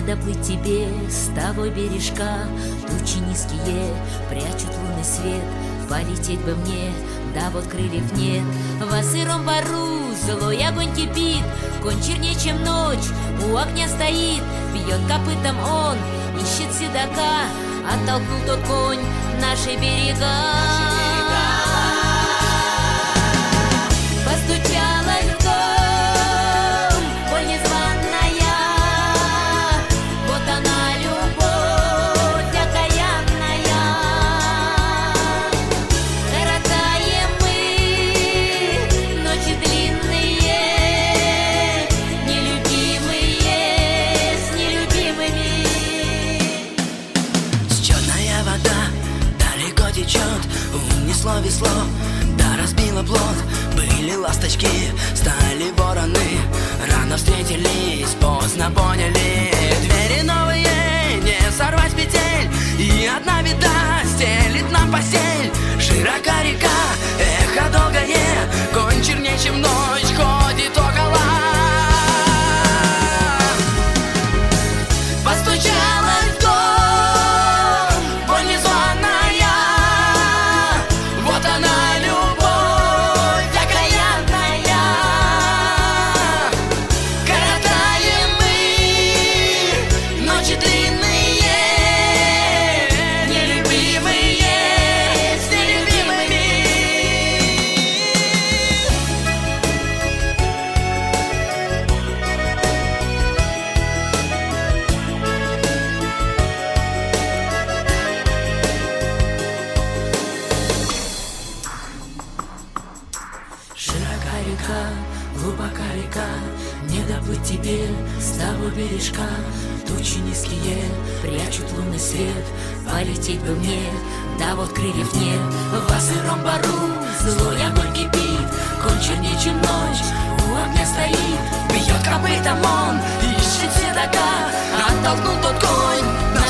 доплыть тебе с того бережка. Тучи низкие прячут лунный свет. Полететь бы мне, да вот крыльев нет. Во сыром бару злой огонь кипит. Конь чернее, чем ночь, у огня стоит. Бьет копытом он, ищет седока. Оттолкнул тот конь наши берега. Постучалась в дом боль незваная. Вот она, любовь окаянная. Коротаем мы ночи длинные, нелюбимые с нелюбимыми. Черная вода далеко течет, унесло весло, да разбило плот. Были ласточки, стали вороны, рано встретились, поздно поняли. Двери новые, не сорвать с петель, и одна беда стелит нам постель. Широка река, эхо долгое, конь чернее, чем ночь, ходит около. Постучалась в дом боль незваная. Вот она, любовь окаянная. Коротаем мы ночи длинные, нелюбимые с нелюбимыми. Широка река, глубока река, не доплыть тебе с того бережка. Тучи низкие прячут лунный свет. Полететь бы мне, да вот крыльев нет. Во сыром бару злой огонь кипит. Конь чернее, чем ночь, у огня стоит. Бьет копытом он, ищет седока. Оттолкнул тот конь